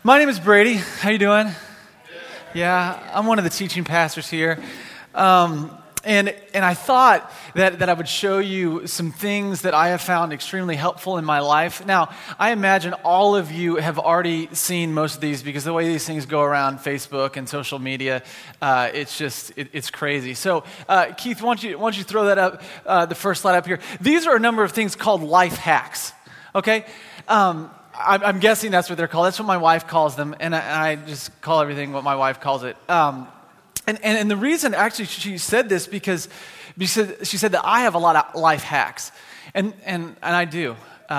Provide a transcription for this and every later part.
My name is Brady. How you doing? Yeah, I'm one of the teaching pastors here. And I thought that I would show you some things that I have found extremely helpful in my life. Now, I imagine all of you have already seen most of these because the way these things go around Facebook and social media, it's crazy. So, Keith, why don't you throw that up, the first slide up here. These are a number of things called life hacks, okay? I'm guessing that's what they're called. That's what my wife calls them, and I just call everything what my wife calls it. And the reason, actually, she said this because she said that I have a lot of life hacks, and I do,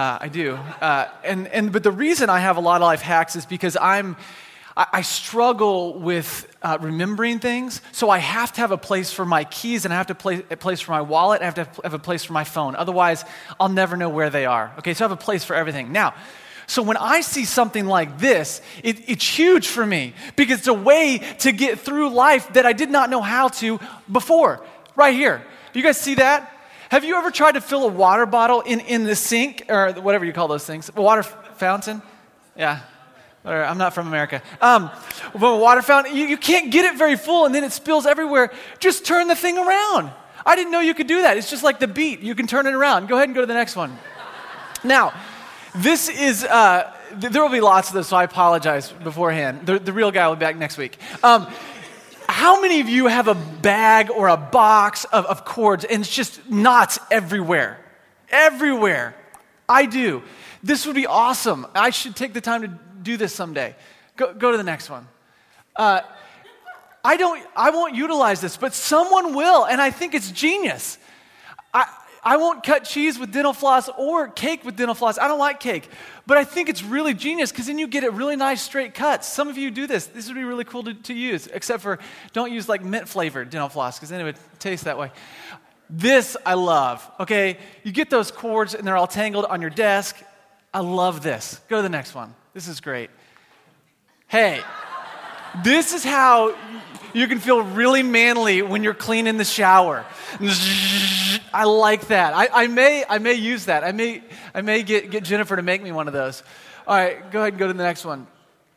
but the reason I have a lot of life hacks is because I struggle with remembering things, so I have to have a place for my keys, and I have to a place for my wallet, and I have to have a place for my phone. Otherwise, I'll never know where they are. Okay, so I have a place for everything. Now, so when I see something like this, it's huge for me because it's a way to get through life that I did not know how to before. Right here. Do you guys see that? Have you ever tried to fill a water bottle in the sink or whatever you call those things? A water fountain? Yeah. I'm not from America. A water fountain, you can't get it very full and then it spills everywhere. Just turn the thing around. I didn't know you could do that. It's just like the beat. You can turn it around. Go ahead and go to the next one. Now, this is, there will be lots of this, so I apologize beforehand. The real guy will be back next week. How many of you have a bag or a box of cords and it's just knots everywhere? Everywhere. I do. This would be awesome. I should take the time to do this someday. Go to the next one. I won't utilize this, but someone will, and I think it's genius. I won't cut cheese with dental floss or cake with dental floss. I don't like cake. But I think it's really genius because then you get a really nice straight cuts. Some of you do this. This would be really cool to use, except for don't use like mint-flavored dental floss because then it would taste that way. This I love, okay? You get those cords and they're all tangled on your desk. I love this. Go to the next one. This is great. Hey, this is how you can feel really manly when you're cleaning the shower. I like that. I may use that. I may get Jennifer to make me one of those. All right, go ahead and go to the next one.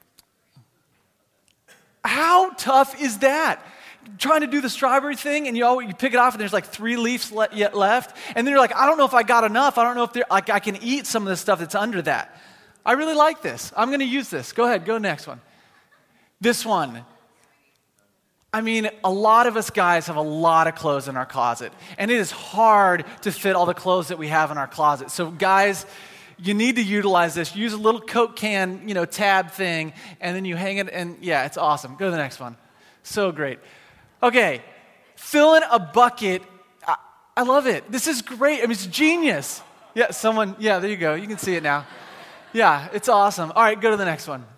How tough is that? Trying to do the strawberry thing, and you pick it off, and there's like 3 leaves yet left, and then you're like, I don't know if I got enough. I don't know if I can eat some of the stuff that's under that. I really like this. I'm going to use this. Go ahead, go to the next one. This one. I mean, a lot of us guys have a lot of clothes in our closet, and it is hard to fit all the clothes that we have in our closet. So guys, you need to utilize this. Use a little Coke can, tab thing, and then you hang it, and yeah, it's awesome. Go to the next one. So great. Okay, fill in a bucket. I love it. This is great. I mean, it's genius. Yeah, there you go. You can see it now. Yeah, it's awesome. All right, go to the next one.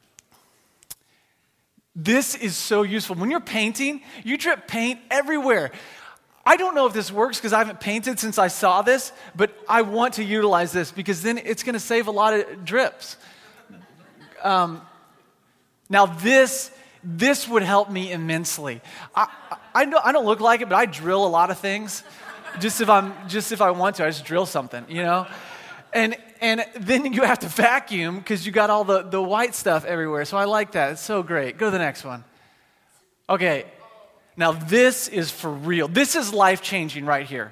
This is so useful. When you're painting, you drip paint everywhere. I don't know if this works because I haven't painted since I saw this, but I want to utilize this because then it's going to save a lot of drips. Now this would help me immensely. I don't look like it, but I drill a lot of things. Just if I want to, I just drill something, And then you have to vacuum because you got all the white stuff everywhere. So I like that. It's so great. Go to the next one. Okay. Now this is for real. This is life-changing right here.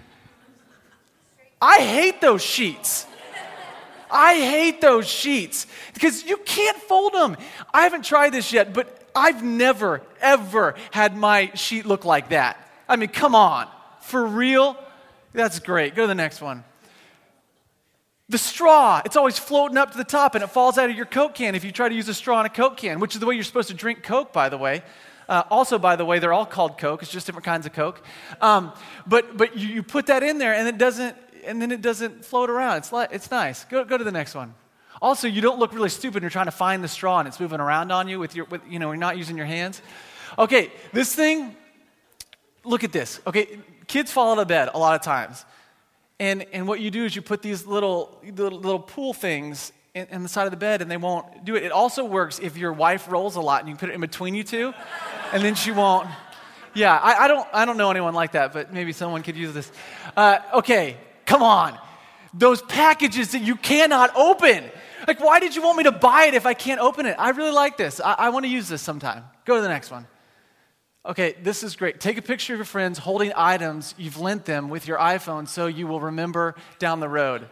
I hate those sheets. I hate those sheets because you can't fold them. I haven't tried this yet, but I've never, ever had my sheet look like that. I mean, come on. For real? That's great. Go to the next one. The straw, it's always floating up to the top and it falls out of your Coke can if you try to use a straw in a Coke can, which is the way you're supposed to drink Coke, by the way. Also, by the way, they're all called Coke. It's just different kinds of Coke. But you put that in there and it doesn't float around. It's nice. Go to the next one. Also, you don't look really stupid when you're trying to find the straw and it's moving around on you you're not using your hands. Okay, this thing, look at this. Okay, kids fall out of bed a lot of times. And what you do is you put these little pool things in the side of the bed and they won't do it. It also works if your wife rolls a lot and you put it in between you two and then she won't. Yeah, I don't know anyone like that, but maybe someone could use this. Okay, come on. Those packages that you cannot open. Like, why did you want me to buy it if I can't open it? I really like this. I want to use this sometime. Go to the next one. Okay, this is great. Take a picture of your friends holding items you've lent them with your iPhone so you will remember down the road.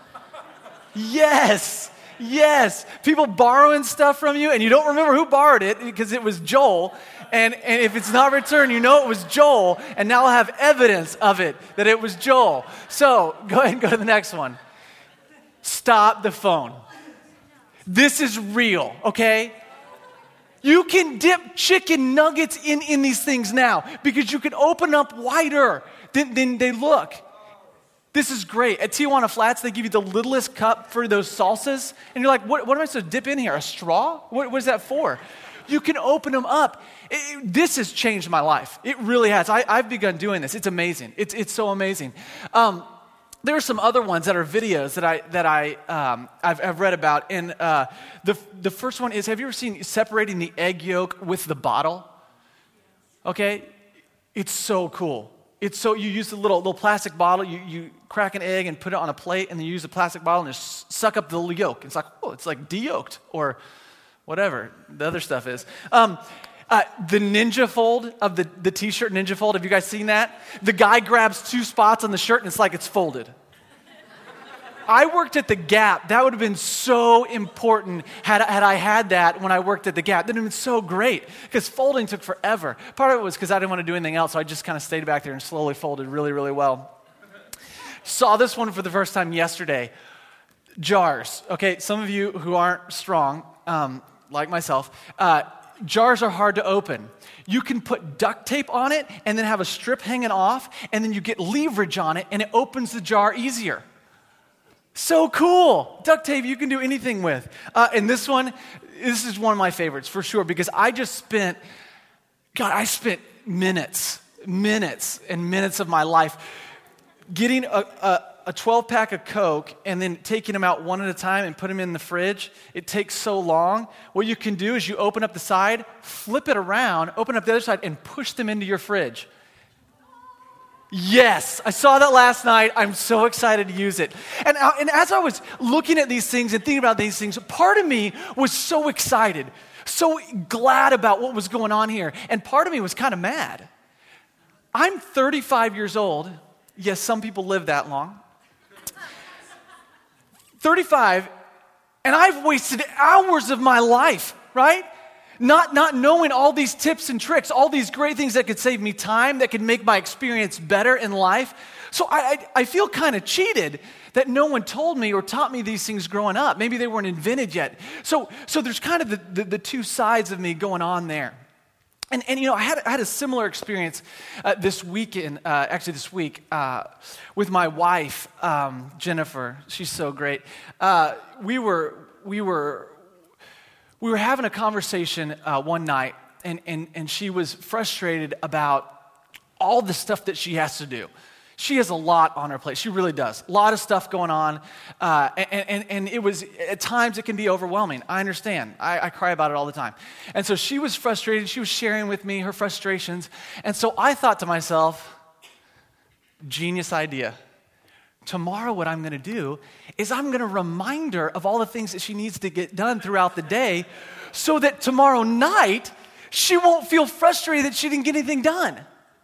Yes. People borrowing stuff from you and you don't remember who borrowed it because it was Joel. And if it's not returned, you know it was Joel. And now I'll have evidence of it, that it was Joel. So go ahead and go to the next one. Stop the phone. This is real, okay? You can dip chicken nuggets in these things now because you can open up wider than they look. This is great. At Tijuana Flats, they give you the littlest cup for those salsas. And you're like, what am I supposed to dip in here? A straw? What is that for? You can open them up. This has changed my life. It really has. I've begun doing this. It's amazing. It's so amazing. There are some other ones that are videos that I've read about. And the first one is, have you ever seen separating the egg yolk with the bottle? Okay? It's so cool. You use the little plastic bottle, you crack an egg and put it on a plate, and then you use the plastic bottle and just suck up the yolk. It's like, it's like de-yolked, or whatever the other stuff is. The ninja fold of the t-shirt ninja fold, have you guys seen that? The guy grabs 2 spots on the shirt and it's like it's folded. I worked at the Gap. That would have been so important had I had that when I worked at the Gap. That would have been so great because folding took forever. Part of it was because I didn't want to do anything else, so I just kind of stayed back there and slowly folded really, really well. Saw this one for the first time yesterday. Jars. Okay, some of you who aren't strong, like myself, jars are hard to open. You can put duct tape on it and then have a strip hanging off, and then you get leverage on it, and it opens the jar easier. So cool. Duct tape you can do anything with. And this is one of my favorites for sure because I spent minutes and minutes of my life getting a 12-pack of Coke and then taking them out one at a time and put them in the fridge. It takes so long. What you can do is you open up the side, flip it around, open up the other side, and push them into your fridge. Yes, I saw that last night. I'm so excited to use it. And as I was looking at these things and thinking about these things, part of me was so excited, so glad about what was going on here. And part of me was kind of mad. I'm 35 years old. Yes, some people live that long. 35, and I've wasted hours of my life, right? Not knowing all these tips and tricks, all these great things that could save me time, that could make my experience better in life. So I feel kind of cheated that no one told me or taught me these things growing up. Maybe they weren't invented yet. So there's kind of the two sides of me going on there. And I had a similar experience this week, with my wife, Jennifer. She's so great. We were having a conversation one night, and she was frustrated about all the stuff that she has to do. She has a lot on her plate. She really does. A lot of stuff going on, and it was, at times it can be overwhelming. I understand. I cry about it all the time. And so she was frustrated. She was sharing with me her frustrations. And so I thought to myself, genius idea. Tomorrow what I'm going to do is I'm going to remind her of all the things that she needs to get done throughout the day so that tomorrow night she won't feel frustrated that she didn't get anything done.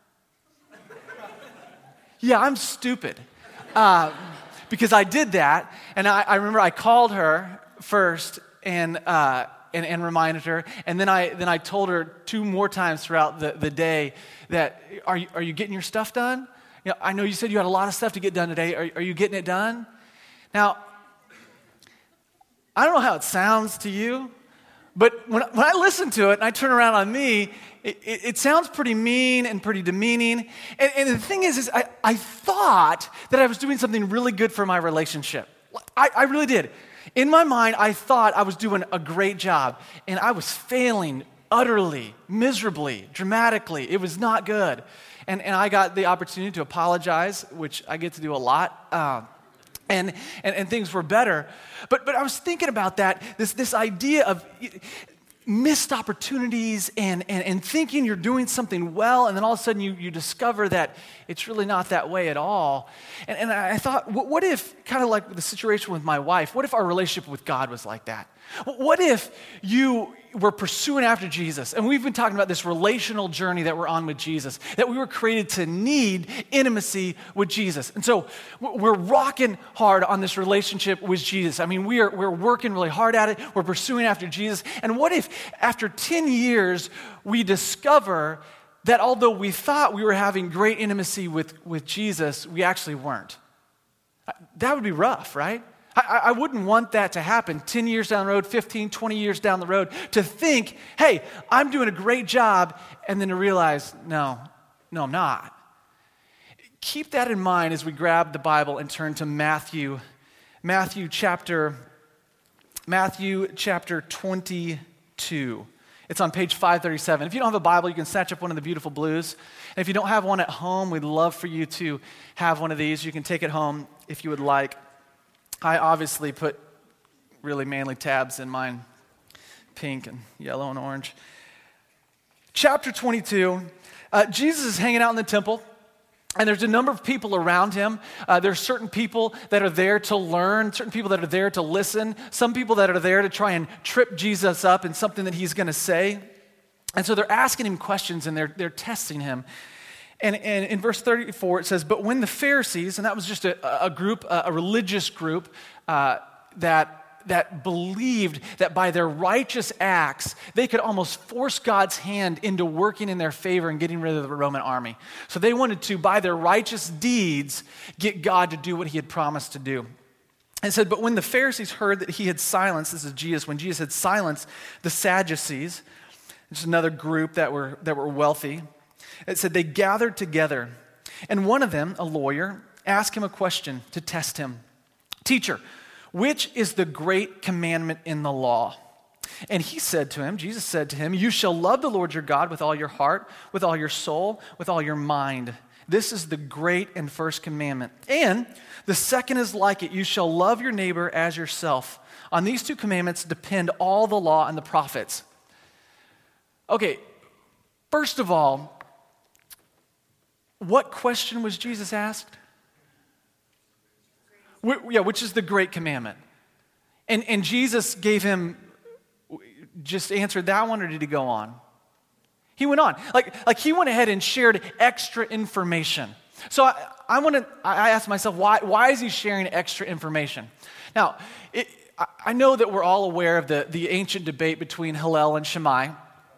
Yeah, I'm stupid because I did that, and I remember I called her first and reminded her, and then I told her 2 more times throughout the day that are you getting your stuff done? I know you said you had a lot of stuff to get done today. Are you getting it done? Now, I don't know how it sounds to you, but when I listen to it and I turn around on me, it sounds pretty mean and pretty demeaning. And the thing is I thought that I was doing something really good for my relationship. I really did. In my mind, I thought I was doing a great job, and I was failing utterly, miserably, dramatically. It was not good. And I got the opportunity to apologize, which I get to do a lot. And things were better. But I was thinking about that, this idea of missed opportunities and thinking you're doing something well, and then all of a sudden you discover that it's really not that way at all. And I thought, what if, kind of like the situation with my wife, what if our relationship with God was like that? What if you were pursuing after Jesus, and we've been talking about this relational journey that we're on with Jesus, that we were created to need intimacy with Jesus. And so we're rocking hard on this relationship with Jesus. I mean, we're working really hard at it. We're pursuing after Jesus. And what if after 10 years we discover that although we thought we were having great intimacy with Jesus, we actually weren't? That would be rough, right? I wouldn't want that to happen 10 years down the road, 15, 20 years down the road, to think, hey, I'm doing a great job, and then to realize, no, I'm not. Keep that in mind as we grab the Bible and turn to Matthew chapter 22. It's on page 537. If you don't have a Bible, you can snatch up one of the beautiful blues. And if you don't have one at home, we'd love for you to have one of these. You can take it home if you would like. I obviously put really manly tabs in mine, pink and yellow and orange. Chapter 22, Jesus is hanging out in the temple, and there's a number of people around him. There's certain people that are there to learn, certain people that are there to listen, some people that are there to try and trip Jesus up in something that he's going to say. And so they're asking him questions, and they're testing him. And in verse 34, it says, but when the Pharisees, and that was just a group, a religious group that believed that by their righteous acts, they could almost force God's hand into working in their favor and getting rid of the Roman army. So they wanted to, by their righteous deeds, get God to do what he had promised to do. And it said, but when the Pharisees heard that he had silenced, this is Jesus, when Jesus had silenced the Sadducees, just another group that were wealthy, it said they gathered together, and one of them, a lawyer, asked him a question to test him. Teacher, which is the great commandment in the law? And he said to him, Jesus said to him, you shall love the Lord your God with all your heart, with all your soul, with all your mind. This is the great and first commandment. And the second is like it, you shall love your neighbor as yourself. On these two commandments depend all the law and the prophets. Okay, first of all, what question was Jesus asked? Which is the great commandment? And Jesus gave him, just answered that one, or did he go on? He went on. Like he went ahead and shared extra information. So I asked myself, why is he sharing extra information? Now, I know that we're all aware of the ancient debate between Hillel and Shammai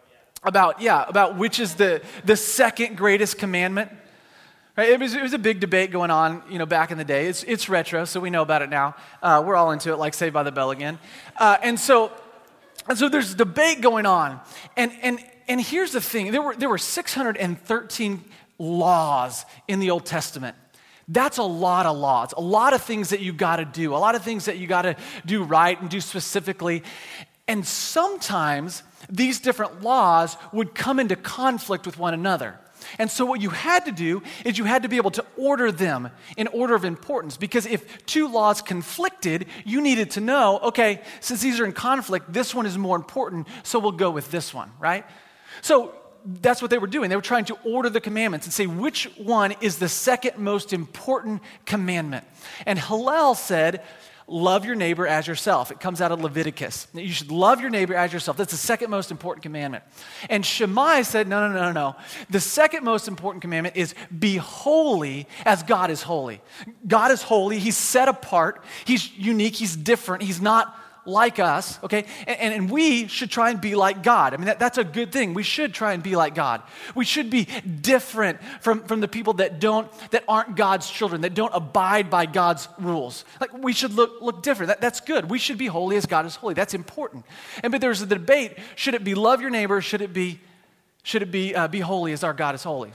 about which is the second greatest commandment. Right? It was a big debate going on, back in the day. It's retro, so we know about it now. We're all into it, like Saved by the Bell again. And so there's debate going on. And here's the thing: there were 613 laws in the Old Testament. That's a lot of laws, a lot of things that you got to do, a lot of things that you got to do right and do specifically. And sometimes these different laws would come into conflict with one another. And so what you had to do is you had to be able to order them in order of importance. Because if two laws conflicted, you needed to know, okay, since these are in conflict, this one is more important, so we'll go with this one, right? So that's what they were doing. They were trying to order the commandments and say which one is the second most important commandment. And Hillel said, love your neighbor as yourself. It comes out of Leviticus. You should love your neighbor as yourself. That's the second most important commandment. And Shammai said, no. The second most important commandment is be holy as God is holy. God is holy. He's set apart. He's unique. He's different. He's not like us, okay? And we should try and be like God. I mean, that's a good thing. We should try and be like God. We should be different from the people that aren't God's children, that don't abide by God's rules. Like, we should look different. That's good. We should be holy as God is holy. That's important. But there's a debate: should it be love your neighbor? Should it be be holy as our God is holy?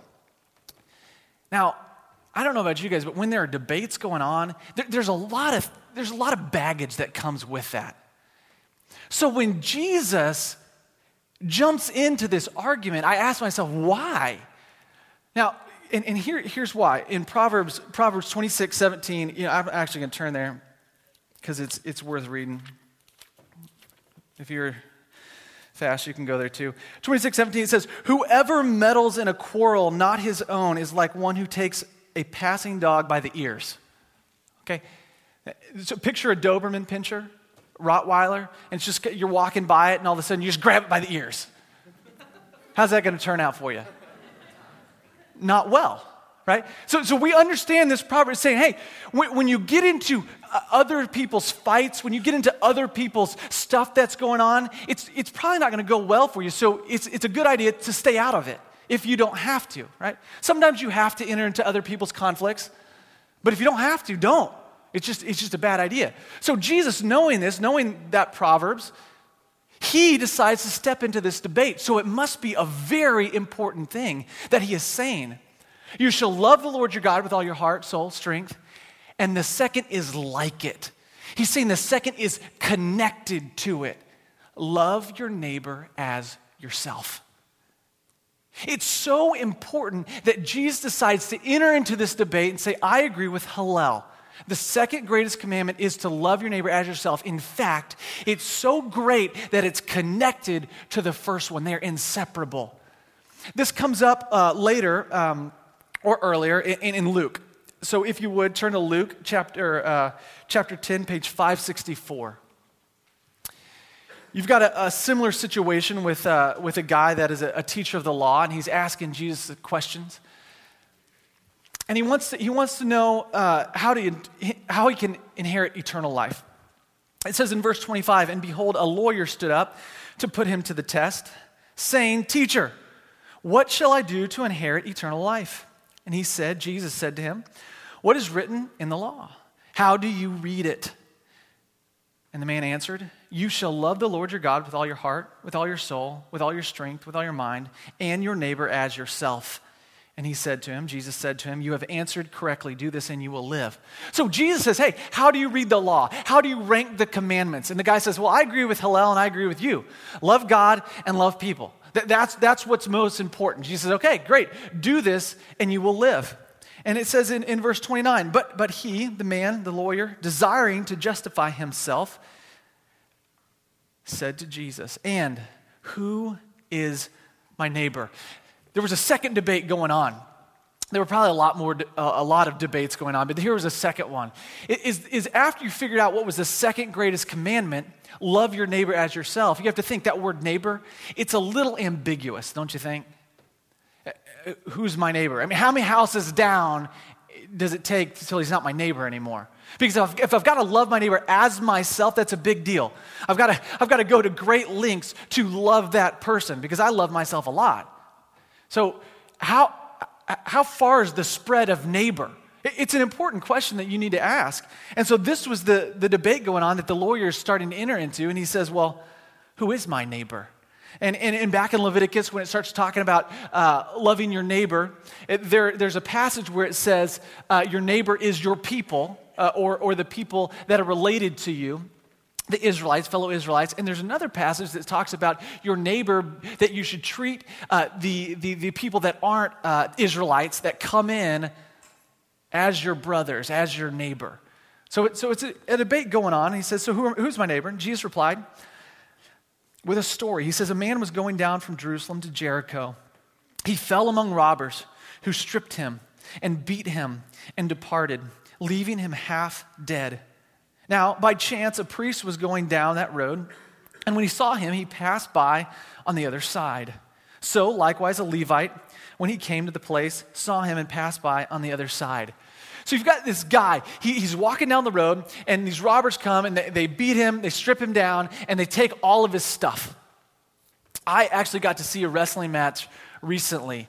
Now, I don't know about you guys, but when there are debates going on, there's a lot of baggage that comes with that. So when Jesus jumps into this argument, I ask myself, why? Now, and here's why. In Proverbs 26:17, I'm actually going to turn there because it's worth reading. If you're fast, you can go there too. 26:17, it says, whoever meddles in a quarrel not his own is like one who takes a passing dog by the ears. Okay? So picture a Doberman Pinscher, Rottweiler, and it's just you're walking by it and all of a sudden you just grab it by the ears. How's that going to turn out for you? Not well, right? So we understand this proverb saying, hey, when you get into other people's fights, when you get into other people's stuff that's going on, it's probably not going to go well for you. So it's a good idea to stay out of it if you don't have to, right? Sometimes you have to enter into other people's conflicts, but if you don't have to, don't. It's just a bad idea. So Jesus, knowing this, knowing that Proverbs, he decides to step into this debate. So it must be a very important thing that he is saying. You shall love the Lord your God with all your heart, soul, strength. And the second is like it. He's saying the second is connected to it. Love your neighbor as yourself. It's so important that Jesus decides to enter into this debate and say, I agree with Hillel. The second greatest commandment is to love your neighbor as yourself. In fact, it's so great that it's connected to the first one. They're inseparable. This comes up later or earlier in Luke. So if you would, turn to Luke chapter 10, page 564. You've got a similar situation with a guy that is a teacher of the law, and he's asking Jesus questions. And he wants to know how he can inherit eternal life. It says in verse 25, and behold, a lawyer stood up to put him to the test, saying, Teacher, what shall I do to inherit eternal life? And Jesus said to him, what is written in the law? How do you read it? And the man answered, you shall love the Lord your God with all your heart, with all your soul, with all your strength, with all your mind, and your neighbor as yourself. And Jesus said to him, you have answered correctly. Do this and you will live. So Jesus says, hey, how do you read the law? How do you rank the commandments? And the guy says, well, I agree with Hillel and I agree with you. Love God and love people. That's what's most important. Jesus says, okay, great. Do this and you will live. And it says in verse 29, but he, the man, the lawyer, desiring to justify himself, said to Jesus, and who is my neighbor? There was a second debate going on. There were probably a lot of debates going on, but here was a second one. Is after you figured out what was the second greatest commandment, love your neighbor as yourself, you have to think that word neighbor, it's a little ambiguous, don't you think? Who's my neighbor? I mean, how many houses down does it take until he's not my neighbor anymore? Because if I've got to love my neighbor as myself, that's a big deal. I've got to go to great lengths to love that person because I love myself a lot. So how far is the spread of neighbor? It's an important question that you need to ask. And so this was the debate going on that the lawyer is starting to enter into, and he says, well, who is my neighbor? And back in Leviticus, when it starts talking about loving your neighbor, there's a passage where it says your neighbor is your people or the people that are related to you, the Israelites, fellow Israelites. And there's another passage that talks about your neighbor, that you should treat the people that aren't Israelites that come in as your brothers, as your neighbor. So it's a debate going on. And he says, so who's my neighbor? And Jesus replied with a story. He says, a man was going down from Jerusalem to Jericho. He fell among robbers who stripped him and beat him and departed, leaving him half dead. Now, by chance, a priest was going down that road, and when he saw him, he passed by on the other side. So, likewise, a Levite, when he came to the place, saw him and passed by on the other side. So you've got this guy, he's walking down the road, and these robbers come, and they beat him, they strip him down, and they take all of his stuff. I actually got to see a wrestling match recently,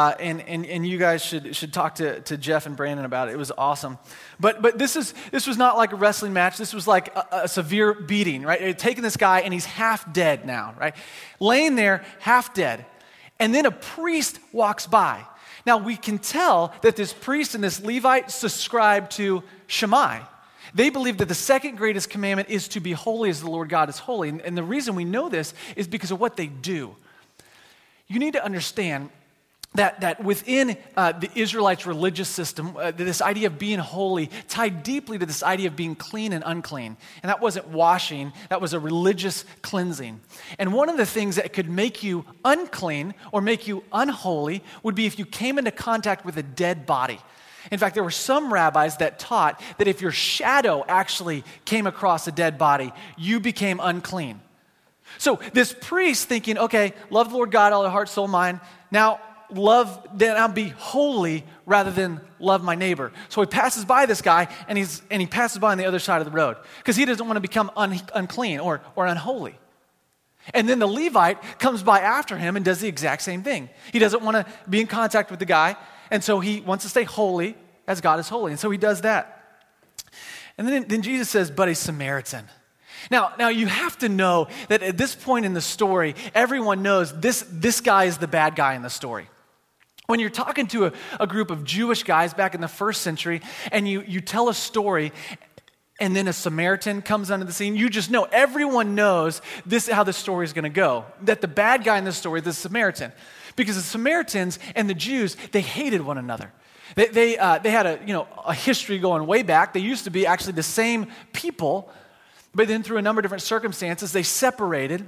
and you guys should talk to Jeff and Brandon about it. It was awesome. But this was not like a wrestling match. This was like a severe beating, right? They're taking this guy, and he's half dead now, right? Laying there, half dead. And then a priest walks by. Now, we can tell that this priest and this Levite subscribe to Shammai. They believe that the second greatest commandment is to be holy as the Lord God is holy. And the reason we know this is because of what they do. You need to understand that within the Israelites' religious system, this idea of being holy tied deeply to this idea of being clean and unclean. And that wasn't washing, that was a religious cleansing. And one of the things that could make you unclean or make you unholy would be if you came into contact with a dead body. In fact, there were some rabbis that taught that if your shadow actually came across a dead body, you became unclean. So this priest thinking, okay, love the Lord God, all your heart, soul, mind. Now I'll be holy rather than love my neighbor. So he passes by this guy, and he passes by on the other side of the road because he doesn't want to become unclean or unholy. And then the Levite comes by after him and does the exact same thing. He doesn't want to be in contact with the guy, and so he wants to stay holy as God is holy. And so he does that. And then Jesus says, but a Samaritan. Now you have to know that at this point in the story, everyone knows this guy is the bad guy in the story. When you're talking to a group of Jewish guys back in the first century, and you tell a story, and then a Samaritan comes onto the scene, you just know, everyone knows this how the story is going to go. That the bad guy in this story is the Samaritan. Because the Samaritans and the Jews, they hated one another. They had a history going way back. They used to be actually the same people, but then through a number of different circumstances, they separated.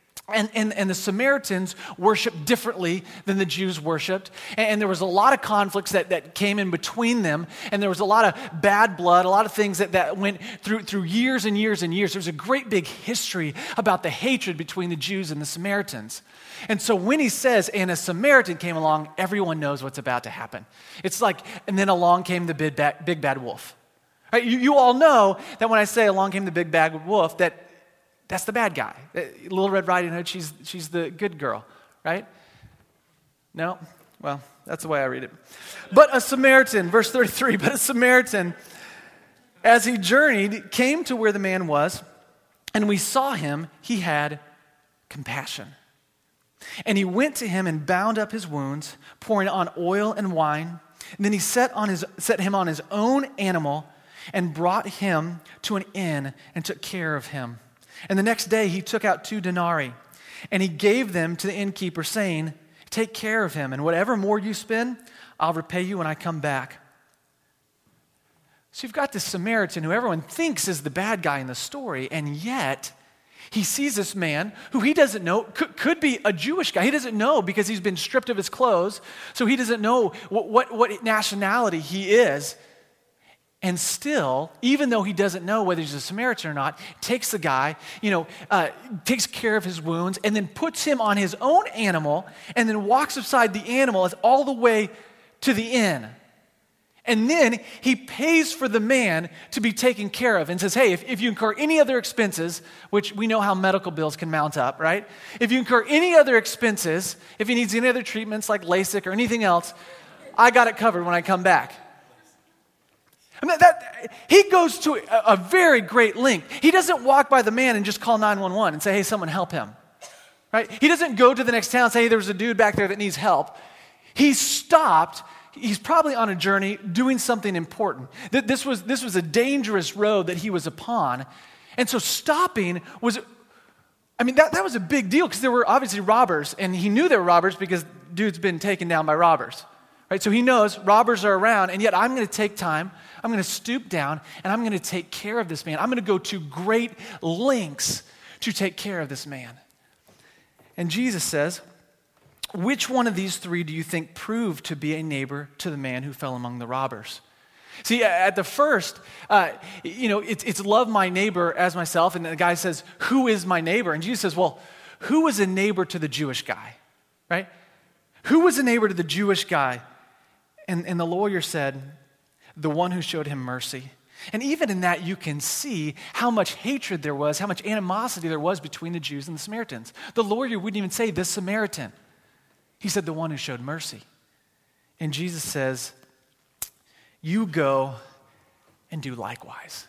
And the Samaritans worshiped differently than the Jews worshiped. And there was a lot of conflicts that came in between them. And there was a lot of bad blood, a lot of things that went through years and years and years. There was a great big history about the hatred between the Jews and the Samaritans. And so when he says, and a Samaritan came along, everyone knows what's about to happen. It's like, and then along came the big bad wolf. Right? You all know that when I say along came the big bad wolf, that's the bad guy. Little Red Riding Hood, she's the good girl, right? No? Well, that's the way I read it. But a Samaritan, verse 33, but a Samaritan, as he journeyed, came to where the man was, and we saw him, he had compassion. And he went to him and bound up his wounds, pouring on oil and wine. And then he set him on his own animal and brought him to an inn and took care of him. And the next day he took out 2 denarii, and he gave them to the innkeeper, saying, take care of him, and whatever more you spend, I'll repay you when I come back. So you've got this Samaritan who everyone thinks is the bad guy in the story, and yet he sees this man who he doesn't know, could be a Jewish guy. He doesn't know because he's been stripped of his clothes, so he doesn't know what nationality he is. And still, even though he doesn't know whether he's a Samaritan or not, takes the guy, takes care of his wounds, and then puts him on his own animal, and then walks beside the animal all the way to the inn. And then he pays for the man to be taken care of and says, hey, if you incur any other expenses, which we know how medical bills can mount up, right? If you incur any other expenses, if he needs any other treatments like LASIK or anything else, I got it covered when I come back. I mean, he goes to a very great length. He doesn't walk by the man and just call 911 and say, hey, someone help him. Right? He doesn't go to the next town and say, hey, there's a dude back there that needs help. He stopped. He's probably on a journey doing something important. This was a dangerous road that he was upon. And so stopping was, that was a big deal because there were obviously robbers, and he knew there were robbers because dude's been taken down by robbers. Right? So he knows robbers are around, and yet I'm going to take time, I'm going to stoop down, and I'm going to take care of this man. I'm going to go to great lengths to take care of this man. And Jesus says, which one of these 3 do you think proved to be a neighbor to the man who fell among the robbers? See, at the first, it's love my neighbor as myself, and the guy says, who is my neighbor? And Jesus says, well, who was a neighbor to the Jewish guy, right? Who was a neighbor to the Jewish guy? And the lawyer said, the one who showed him mercy. And even in that, you can see how much hatred there was, how much animosity there was between the Jews and the Samaritans. The lawyer wouldn't even say the Samaritan. He said the one who showed mercy. And Jesus says, you go and do likewise.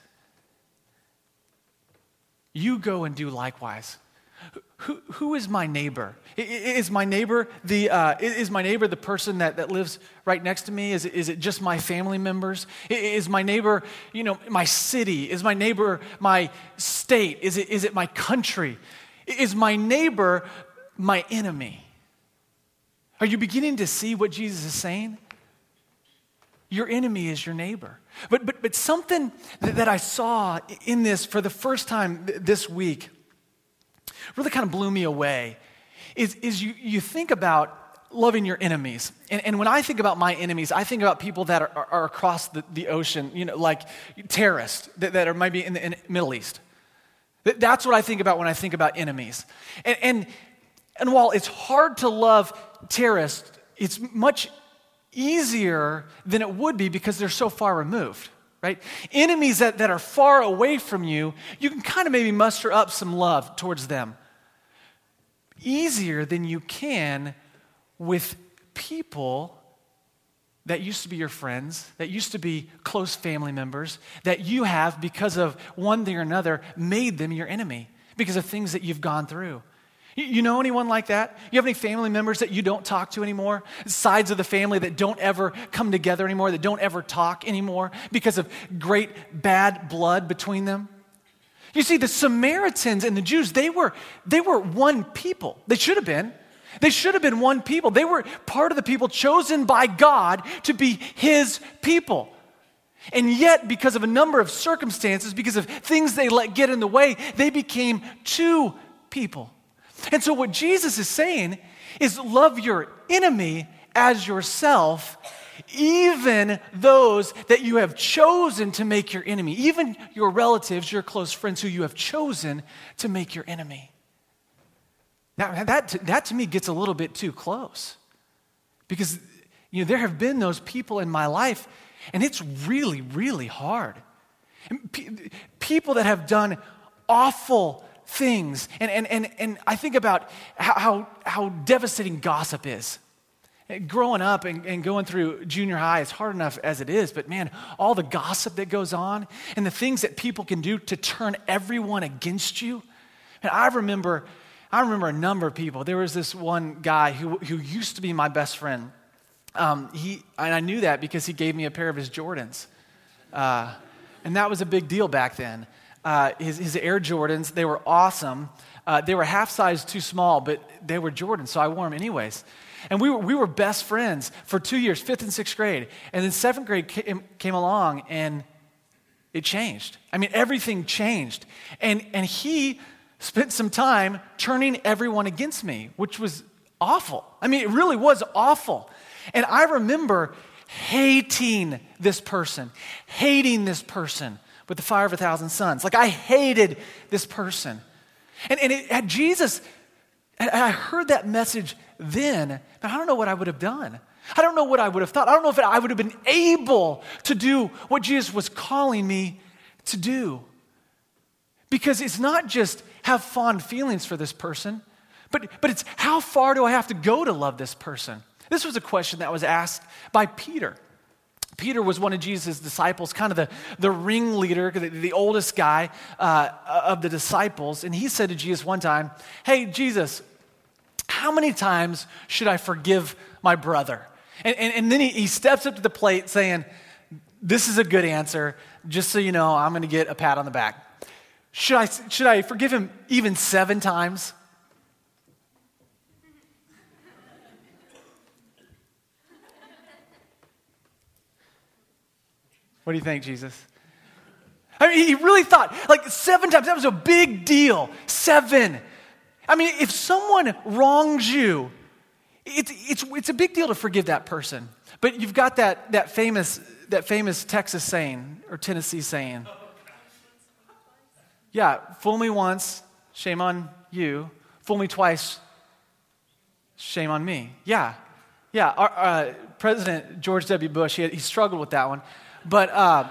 You go and do likewise. Who is my neighbor? Is my neighbor the person that lives right next to me? Is it just my family members? Is my neighbor, my city? Is my neighbor my state? Is it my country? Is my neighbor my enemy? Are you beginning to see what Jesus is saying? Your enemy is your neighbor. But something that I saw in this for the first time this week really kind of blew me away is you think about loving your enemies. And when I think about my enemies, I think about people that are across the ocean, like terrorists that are maybe in the Middle East. That's what I think about when I think about enemies. And while it's hard to love terrorists, it's much easier than it would be because they're so far removed, right? Enemies that are far away from you, you can kind of maybe muster up some love towards them. Easier than you can with people that used to be your friends, that used to be close family members, that you have, because of one thing or another, made them your enemy because of things that you've gone through. You know anyone like that? You have any family members that you don't talk to anymore? Sides of the family that don't ever come together anymore, that don't ever talk anymore because of great bad blood between them? You see, the Samaritans and the Jews, they were one people. They should have been. They should have been one people. They were part of the people chosen by God to be His people. And yet, because of a number of circumstances, because of things they let get in the way, they became two people. And so what Jesus is saying is love your enemy as yourself, even those that you have chosen to make your enemy, even your relatives, your close friends who you have chosen to make your enemy. Now, that to me gets a little bit too close because there have been those people in my life, and it's really, really hard. People that have done awful things, and I think about how devastating gossip is. Growing up and going through junior high is hard enough as it is, but man, all the gossip that goes on and the things that people can do to turn everyone against you. And I remember a number of people. There was this one guy who used to be my best friend. And I knew that because he gave me a pair of his Jordans. And that was a big deal back then. His Air Jordans, they were awesome. They were half size too small, but they were Jordans, so I wore them anyways. And we were best friends for 2 years, 5th and 6th grade. And then 7th grade came along, and it changed. I mean, everything changed. And he spent some time turning everyone against me, which was awful. I mean, it really was awful. And I remember hating this person with the fire of 1,000 suns. Like, I hated this person. And it had Jesus, and I heard that message then, but I don't know what I would have done. I don't know what I would have thought. I don't know if I would have been able to do what Jesus was calling me to do. Because it's not just have fond feelings for this person, but it's how far do I have to go to love this person? This was a question that was asked by Peter. Peter was one of Jesus' disciples, kind of the ringleader, the oldest guy of the disciples. And he said to Jesus one time, "Hey, Jesus, how many times should I forgive my brother?" And then he steps up to the plate saying, "This is a good answer. Just so you know, I'm going to get a pat on the back. Should I forgive him even 7 times?" What do you think, Jesus? I mean, he really thought, like 7 times, that was a big deal. 7. I mean, if someone wrongs you, it's a big deal to forgive that person. But you've got that famous Texas saying, or Tennessee saying. Yeah, fool me once, shame on you. Fool me twice, shame on me. Yeah. Our, President George W. Bush, he struggled with that one. But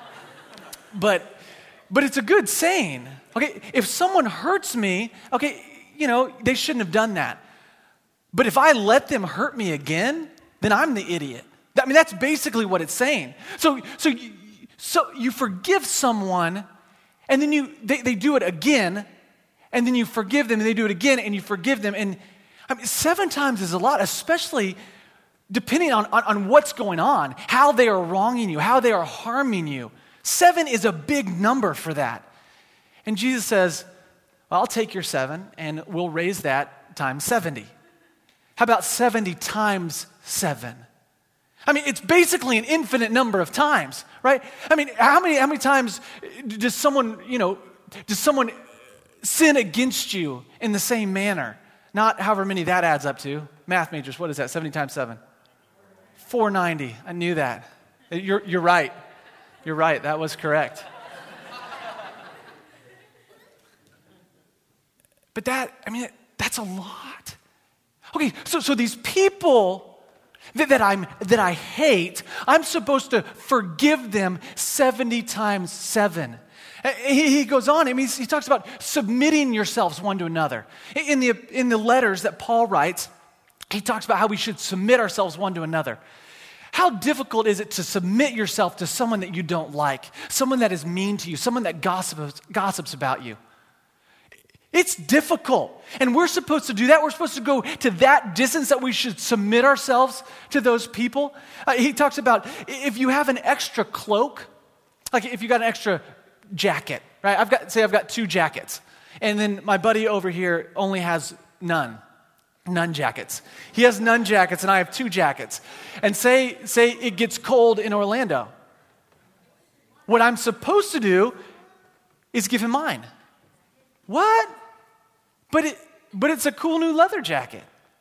it's a good saying. Okay, if someone hurts me, okay, they shouldn't have done that. But if I let them hurt me again, then I'm the idiot. I mean, that's basically what it's saying. So you forgive someone, and then they do it again, and then you forgive them, and they do it again, and you forgive them. And I mean, 7 times is a lot, especially depending on what's going on, how they are wronging you, how they are harming you. 7 is a big number for that. And Jesus says, well, I'll take your 7, and we'll raise that times 70. How about 70 times 7? I mean, it's basically an infinite number of times, right? I mean, how many times does someone sin against you in the same manner? Not however many that adds up to. Math majors, what is that? 70 times 7? 490. I knew that. You're right. You're right. That was correct. But that's a lot. Okay, so these people that I hate, I'm supposed to forgive them 70 times 7. He goes on, he talks about submitting yourselves one to another. In the letters that Paul writes, he talks about how we should submit ourselves one to another. How difficult is it to submit yourself to someone that you don't like, someone that is mean to you, someone that gossips about you? It's difficult. And we're supposed to do that. We're supposed to go to that distance that we should submit ourselves to those people. He talks about if you have an extra cloak, like if you got an extra jacket, right? I've got 2 jackets. And then my buddy over here only has none jackets. He has none jackets and I have 2 jackets. And say it gets cold in Orlando. What I'm supposed to do is give him mine. What? But it's a cool new leather jacket.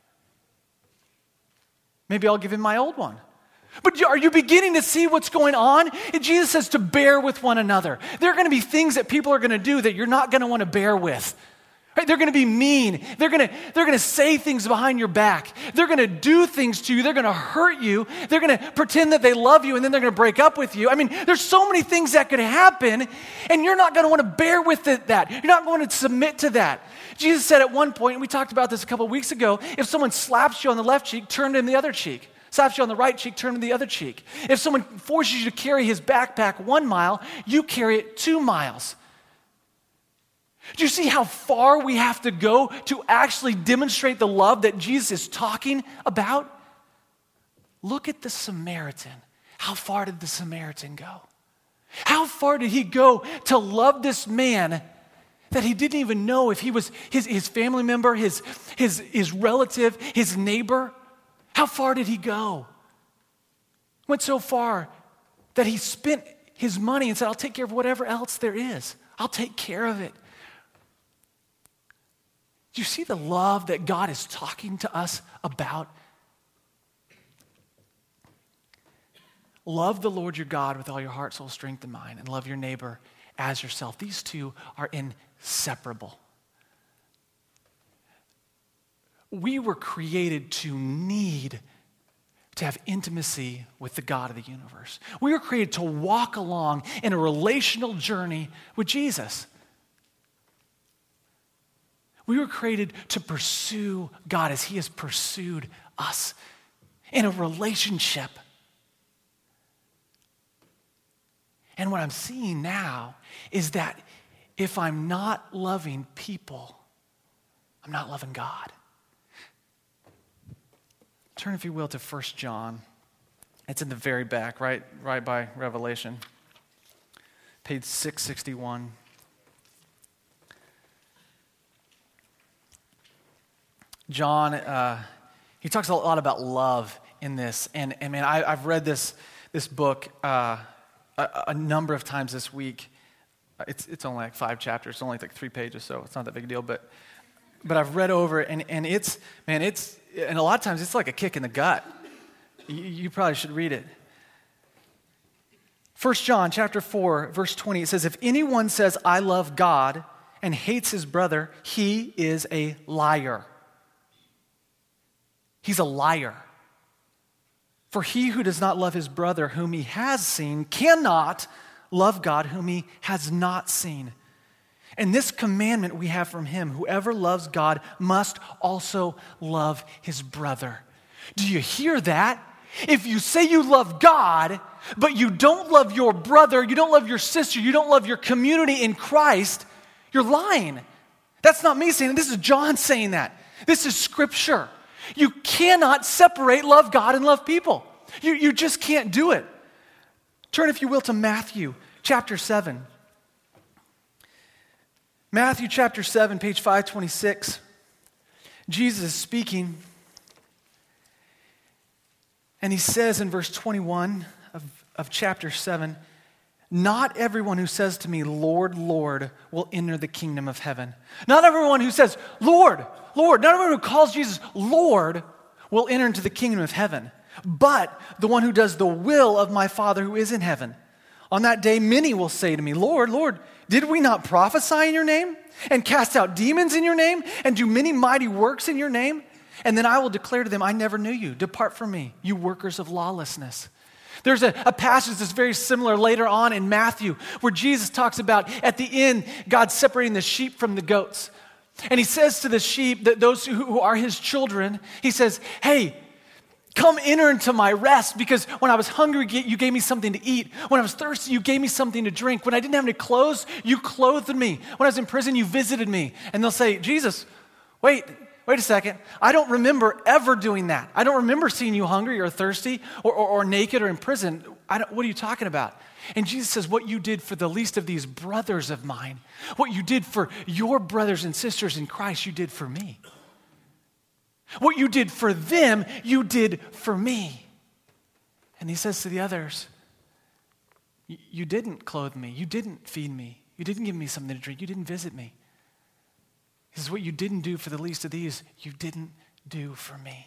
Maybe I'll give him my old one. But are you beginning to see what's going on? And Jesus says to bear with one another. There are going to be things that people are going to do that you're not going to want to bear with. Right? They're going to be mean. They're going to say things behind your back. They're going to do things to you. They're going to hurt you. They're going to pretend that they love you and then they're going to break up with you. I mean, there's so many things that could happen and you're not going to want to bear with that. You're not going to submit to that. Jesus said at one point, and we talked about this a couple weeks ago, if someone slaps you on the left cheek, turn to the other cheek. Slaps you on the right cheek, turn to the other cheek. If someone forces you to carry his backpack 1 mile, you carry it 2 miles. Do you see how far we have to go to actually demonstrate the love that Jesus is talking about? Look at the Samaritan. How far did the Samaritan go? How far did he go to love this man that he didn't even know if he was his family member, his relative, his neighbor? How far did he go? Went so far that he spent his money and said, I'll take care of whatever else there is. I'll take care of it. Do you see the love that God is talking to us about? Love the Lord your God with all your heart, soul, strength, and mind, and love your neighbor as yourself. These two are inseparable. We were created to need to have intimacy with the God of the universe. We were created to walk along in a relational journey with Jesus. We were created to pursue God as He has pursued us in a relationship. And what I'm seeing now is that if I'm not loving people, I'm not loving God. Turn, if you will, to 1 John. It's in the very back, right by Revelation. Page 661. John, he talks a lot about love in this. And man, I've read this book a number of times this week. It's only like 5 chapters. It's only like 3 pages, so it's not that big a deal. But I've read over it, and it's and a lot of times it's like a kick in the gut. You probably should read it. 1 John chapter 4, verse 20, it says, if anyone says, I love God and hates his brother, he is a liar. He's a liar. For he who does not love his brother whom he has seen cannot love God whom he has not seen. And this commandment we have from him, whoever loves God must also love his brother. Do you hear that? If you say you love God, but you don't love your brother, you don't love your sister, you don't love your community in Christ, you're lying. That's not me saying it. This is John saying that. This is Scripture. You cannot separate love God and love people. You just can't do it. Turn, if you will, to Matthew chapter 7. Matthew chapter 7, page 526. Jesus is speaking, And he says in verse 21 of chapter 7, not everyone who says to me, Lord, Lord, will enter the kingdom of heaven. Not everyone who says, Lord, Lord, not everyone who calls Jesus Lord will enter into the kingdom of heaven, but the one who does the will of my Father who is in heaven. On that day, many will say to me, Lord, Lord, did we not prophesy in your name and cast out demons in your name and do many mighty works in your name? And then I will declare to them, I never knew you. Depart from me, you workers of lawlessness. There's a passage that's very similar later on in Matthew where Jesus talks about at the end, God separating the sheep from the goats. And he says to the sheep, that those who are his children, he says, hey, come enter into my rest, because when I was hungry, you gave me something to eat. When I was thirsty, you gave me something to drink. When I didn't have any clothes, you clothed me. When I was in prison, you visited me. And they'll say, Jesus, wait a second. I don't remember ever doing that. I don't remember seeing you hungry or thirsty or naked or in prison. What are you talking about? And Jesus says, what you did for the least of these brothers of mine, what you did for your brothers and sisters in Christ, you did for me. What you did for them, you did for me. And he says to the others, you didn't clothe me. You didn't feed me. You didn't give me something to drink. You didn't visit me. He says, what you didn't do for the least of these, you didn't do for me.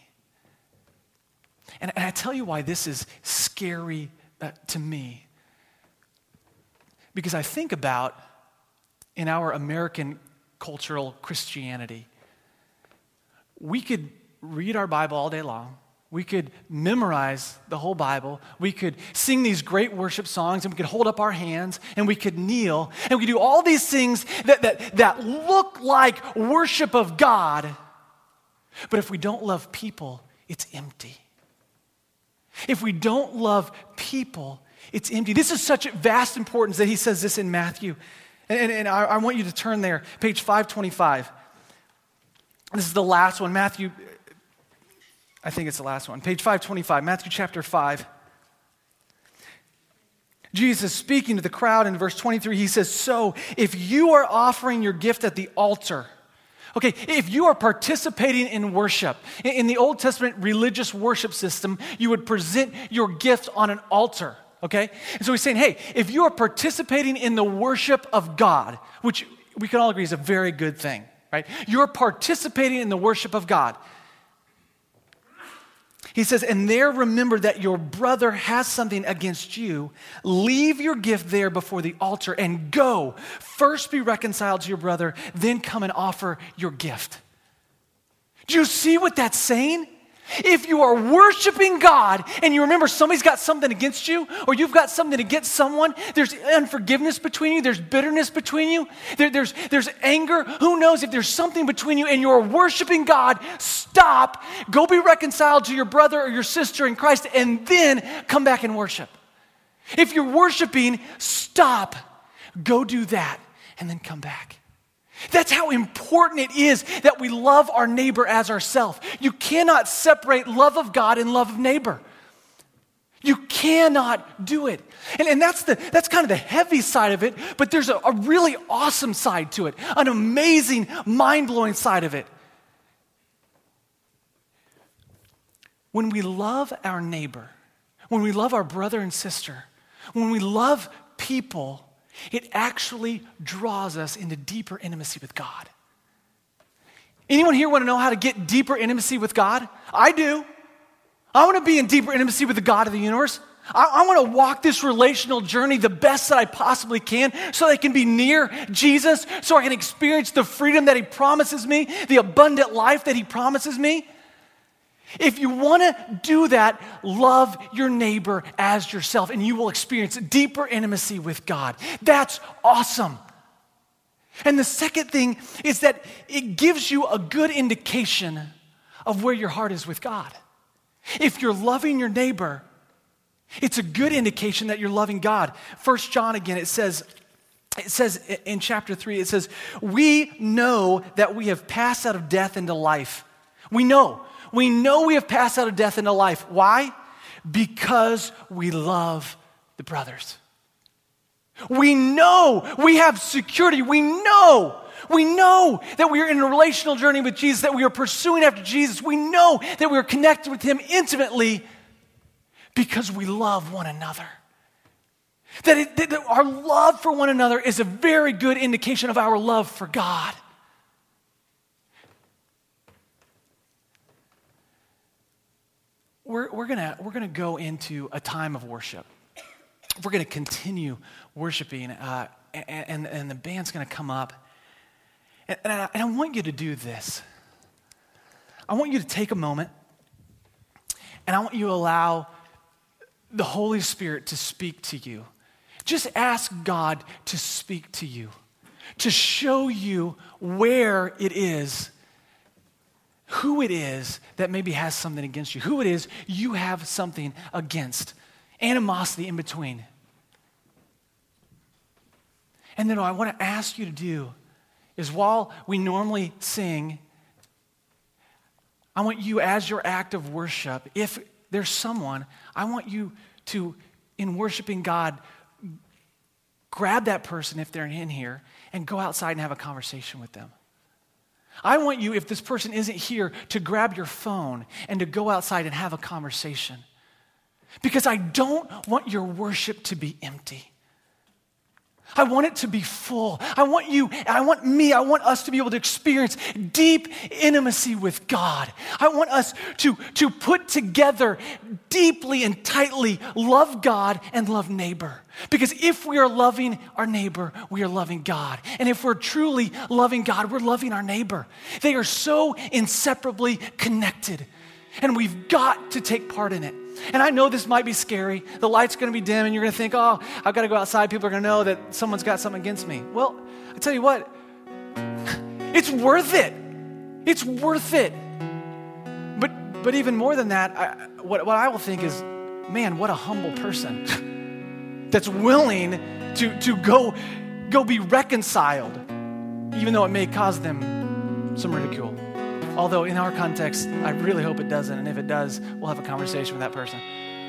And I tell you why this is scary to me. Because I think about, in our American cultural Christianity, we could read our Bible all day long. We could memorize the whole Bible. We could sing these great worship songs, and we could hold up our hands, and we could kneel, and we could do all these things that look like worship of God. But if we don't love people, it's empty. If we don't love people, it's empty. This is such vast importance that he says this in Matthew. And I want you to turn there, page 525. This is the last one, Matthew. I think it's the last one. Page 525, Matthew chapter 5. Jesus speaking to the crowd in verse 23, he says, so if you are offering your gift at the altar, okay, if you are participating in worship, in the Old Testament religious worship system, you would present your gift on an altar, okay? And so he's saying, hey, if you are participating in the worship of God, which we can all agree is a very good thing, right? You're participating in the worship of God. He says, and there remember that your brother has something against you. Leave your gift there before the altar and go. First be reconciled to your brother, then come and offer your gift. Do you see what that's saying? If you are worshiping God and you remember somebody's got something against you, or you've got something against someone, there's unforgiveness between you, there's bitterness between you, there's anger. Who knows if there's something between you and you're worshiping God, stop, go be reconciled to your brother or your sister in Christ, and then come back and worship. If you're worshiping, stop, go do that, and then come back. That's how important it is that we love our neighbor as ourselves. You cannot separate love of God and love of neighbor. You cannot do it. And that's kind of the heavy side of it, but there's a really awesome side to it, an amazing, mind-blowing side of it. When we love our neighbor, when we love our brother and sister, when we love people, it actually draws us into deeper intimacy with God. Anyone here want to know how to get deeper intimacy with God? I do. I want to be in deeper intimacy with the God of the universe. I want to walk this relational journey the best that I possibly can so that I can be near Jesus, so I can experience the freedom that he promises me, the abundant life that he promises me. If you want to do that, love your neighbor as yourself, and you will experience deeper intimacy with God. That's awesome. And the second thing is that it gives you a good indication of where your heart is with God. If you're loving your neighbor, it's a good indication that you're loving God. 1 John again, it says in chapter 3, it says, we know that we have passed out of death into life. We know we have passed out of death into life. Why? Because we love the brothers. We know we have security. We know that we are in a relational journey with Jesus, that we are pursuing after Jesus. We know that we are connected with him intimately because we love one another. That our love for one another is a very good indication of our love for God. We're gonna go into a time of worship. We're gonna continue worshiping, and the band's gonna come up. And I want you to do this. I want you to take a moment, and I want you to allow the Holy Spirit to speak to you. Just ask God to speak to you, to show you where it is, who it is that maybe has something against you, who it is you have something against, animosity in between. And then what I want to ask you to do is, while we normally sing, I want you, as your act of worship, if there's someone, I want you to, in worshiping God, grab that person if they're in here and go outside and have a conversation with them. I want you, if this person isn't here, to grab your phone and to go outside and have a conversation. Because I don't want your worship to be empty. I want it to be full. I want us to be able to experience deep intimacy with God. I want us to put together deeply and tightly love God and love neighbor. Because if we are loving our neighbor, we are loving God. And if we're truly loving God, we're loving our neighbor. They are so inseparably connected. And we've got to take part in it. And I know this might be scary. The light's going to be dim and you're going to think, oh, I've got to go outside. People are going to know that someone's got something against me. Well, I tell you what, it's worth it. It's worth it. But even more than that, what I will think is, man, what a humble person that's willing to go be reconciled, even though it may cause them some ridicule. Although in our context, I really hope it doesn't. And if it does, we'll have a conversation with that person.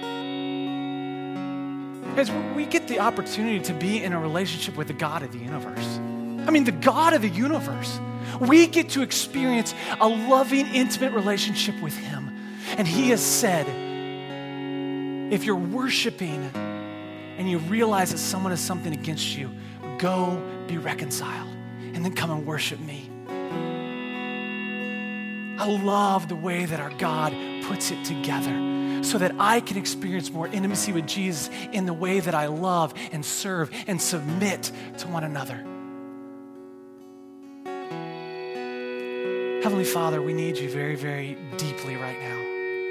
Guys, we get the opportunity to be in a relationship with the God of the universe. I mean, the God of the universe. We get to experience a loving, intimate relationship with Him. And He has said, if you're worshiping and you realize that someone has something against you, go be reconciled and then come and worship me. I love the way that our God puts it together so that I can experience more intimacy with Jesus in the way that I love and serve and submit to one another. Heavenly Father, we need you very, very deeply right now.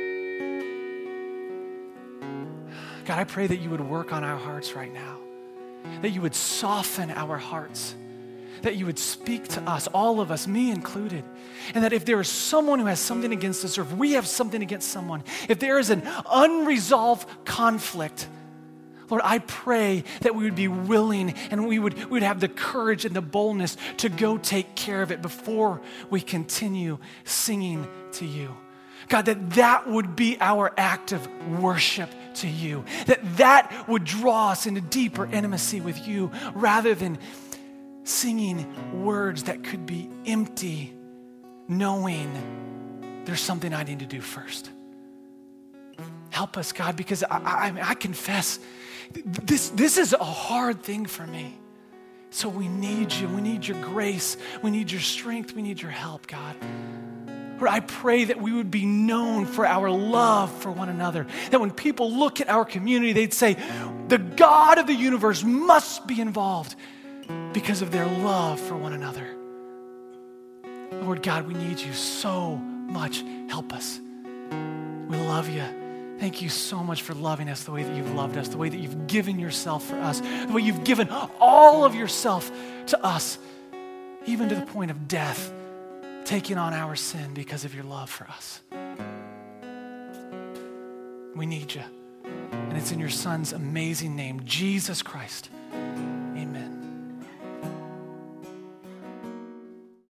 God, I pray that you would work on our hearts right now, that you would soften our hearts, that you would speak to us, all of us, me included, and that if there is someone who has something against us, or if we have something against someone, if there is an unresolved conflict, Lord, I pray that we would be willing and we would have the courage and the boldness to go take care of it before we continue singing to you. God, that would be our act of worship to you, that would draw us into deeper intimacy with you rather than singing words that could be empty, knowing there's something I need to do first. Help us, God, because I confess this is a hard thing for me. So we need you. We need your grace. We need your strength. We need your help, God. Lord, I pray that we would be known for our love for one another. That when people look at our community, they'd say, the God of the universe must be involved because of their love for one another. Lord God, we need you so much. Help us. We love you. Thank you so much for loving us the way that you've loved us, the way that you've given yourself for us, the way you've given all of yourself to us, even to the point of death, taking on our sin because of your love for us. We need you. And it's in your Son's amazing name, Jesus Christ,